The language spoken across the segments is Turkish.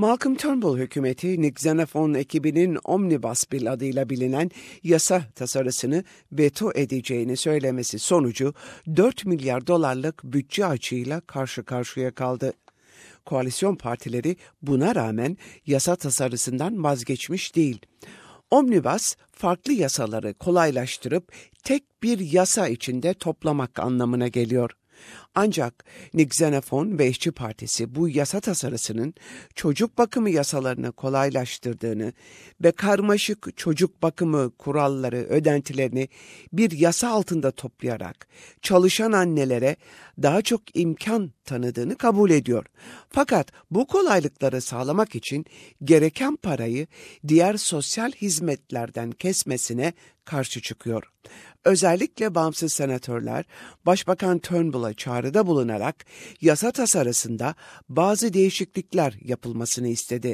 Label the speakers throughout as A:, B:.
A: Malcolm Turnbull hükümeti Nick Xenophon ekibinin Omnibus Bill adıyla bilinen yasa tasarısını veto edeceğini söylemesi sonucu 4 milyar dolarlık bütçe açığıyla karşı karşıya kaldı. Koalisyon partileri buna rağmen yasa tasarısından vazgeçmiş değil. Omnibus, farklı yasaları kolaylaştırıp tek bir yasa içinde toplamak anlamına geliyor. Ancak Nick Xenophon ve İşçi Partisi bu yasa tasarısının çocuk bakımı yasalarını kolaylaştırdığını ve karmaşık çocuk bakımı kuralları, ödentilerini bir yasa altında toplayarak çalışan annelere daha çok imkan tanıdığını kabul ediyor. Fakat bu kolaylıkları sağlamak için gereken parayı diğer sosyal hizmetlerden kesmesine karşı çıkıyor. Özellikle bağımsız senatörler Başbakan Turnbull'a çağrıda bulunarak yasa tasarısında bazı değişiklikler yapılmasını istedi.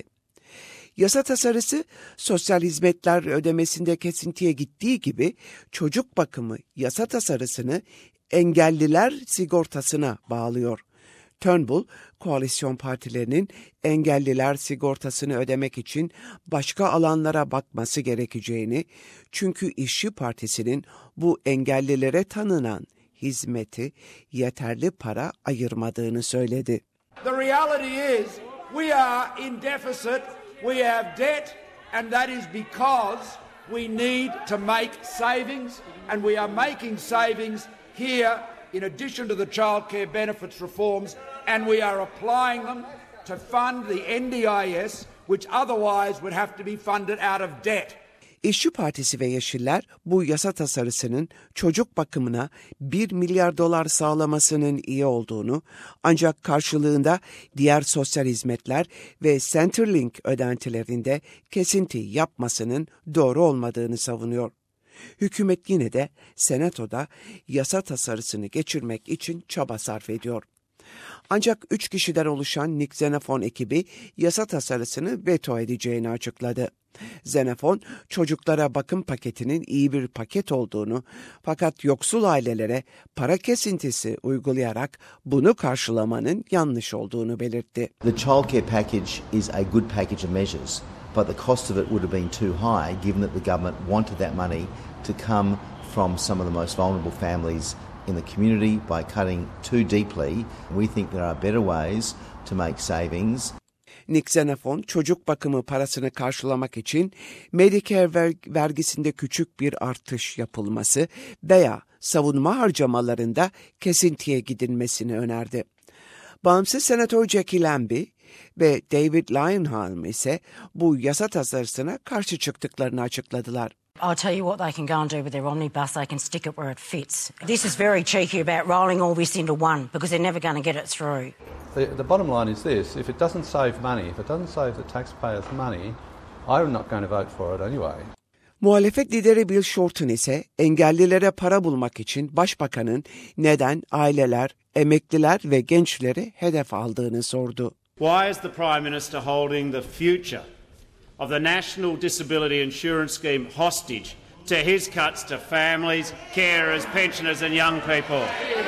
A: Yasa tasarısı sosyal hizmetler ödemesinde kesintiye gittiği gibi çocuk bakımı yasa tasarısını engelliler sigortasına bağlıyor. Turnbull, koalisyon partilerinin engelliler sigortasını ödemek için başka alanlara bakması gerekeceğini, çünkü İşçi Partisi'nin bu engellilere tanınan hizmeti yeterli para ayırmadığını söyledi.
B: The reality is we are in deficit, we have debt, and that is because we need to make savings, and we are making savings here in addition to the childcare benefits reforms, and we are applying them to fund the NDIS, which otherwise would have to be funded out of debt.
A: İşçi Partisi ve Yeşiller bu yasa tasarısının çocuk bakımına 1 milyar dolar sağlamasının iyi olduğunu, ancak karşılığında diğer sosyal hizmetler ve Centrelink ödentilerinde kesinti yapmasının doğru olmadığını savunuyor. Hükümet yine de Senato'da yasa tasarısını geçirmek için çaba sarf ediyor. Ancak 3 kişiden oluşan Nick Xenophon ekibi yasa tasarısını veto edeceğini açıkladı. Xenophon, çocuklara bakım paketinin iyi bir paket olduğunu, fakat yoksul ailelere para kesintisi uygulayarak bunu karşılamanın yanlış olduğunu belirtti.
C: The childcare package is a good package of measures, but the cost of it would have been too high given that the government wanted that money to come from some of the most vulnerable families in the community by cutting too deeply. We think there are better ways to make savings.
A: Nick Xenophon, çocuk bakımı parasını karşılamak için Medicare vergisinde küçük bir artış yapılması veya savunma harcamalarında kesintiye gidilmesini önerdi. Bağımsız Senatör Jackie Lambie ve David Leyonhjelm ise bu yasa tasarısına karşı çıktıklarını açıkladılar.
D: I'll tell you what they can go and do with their omnibus. They can stick it where it fits. This is very cheeky about rolling all this into one because they're never going to get it through.
E: The bottom line is this: if it doesn't save money, if it doesn't save the taxpayers money, I'm not going to vote for it anyway.
A: Muhalefet lideri Bill Shorten ise engellilere para bulmak için başbakanın neden aileler, emekliler ve gençleri hedef aldığını sordu.
F: Why is the Prime Minister holding the future of the National Disability Insurance Scheme hostage to his cuts to families, carers, pensioners and young people?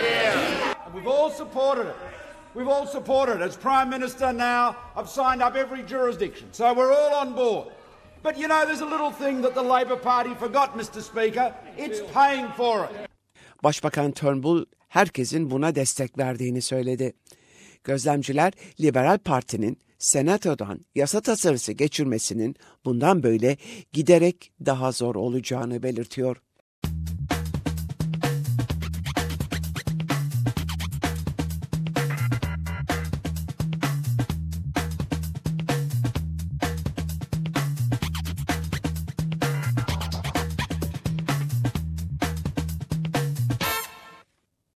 B: We've all supported it. We've all supported it. As Prime Minister now, I've signed up every jurisdiction, so we're all on board. But you know, there's a little thing that the Labor Party forgot, Mr. Speaker. It's paying for it.
A: Başbakan Turnbull herkesin buna destek verdiğini söyledi. Gözlemciler, Liberal Parti'nin Senato'dan yasa tasarısı geçirmesinin bundan böyle giderek daha zor olacağını belirtiyor.